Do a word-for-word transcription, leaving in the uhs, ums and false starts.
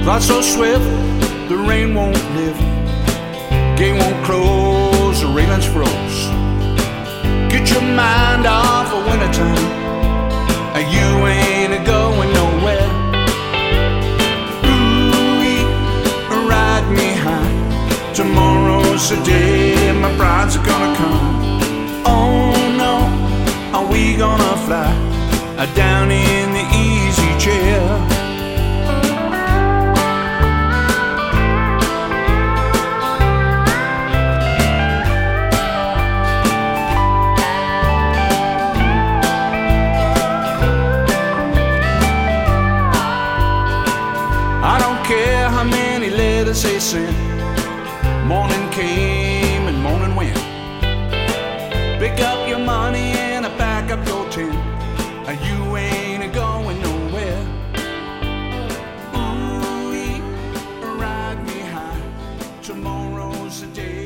Not so swift, the rain won't lift. Gate won't close, the railing's froze. Get your mind off of wintertime, and you ain't going nowhere. Ooh-wee, ride me high. Tomorrow's the day my brides are gonna come. Oh no, are we gonna fly down in the easy chair? I don't care how many letters they sent. Morning came and morning went. Pick up your money and pack up your tent. You ain't going nowhere. Ooh, ride me high. Tomorrow's the day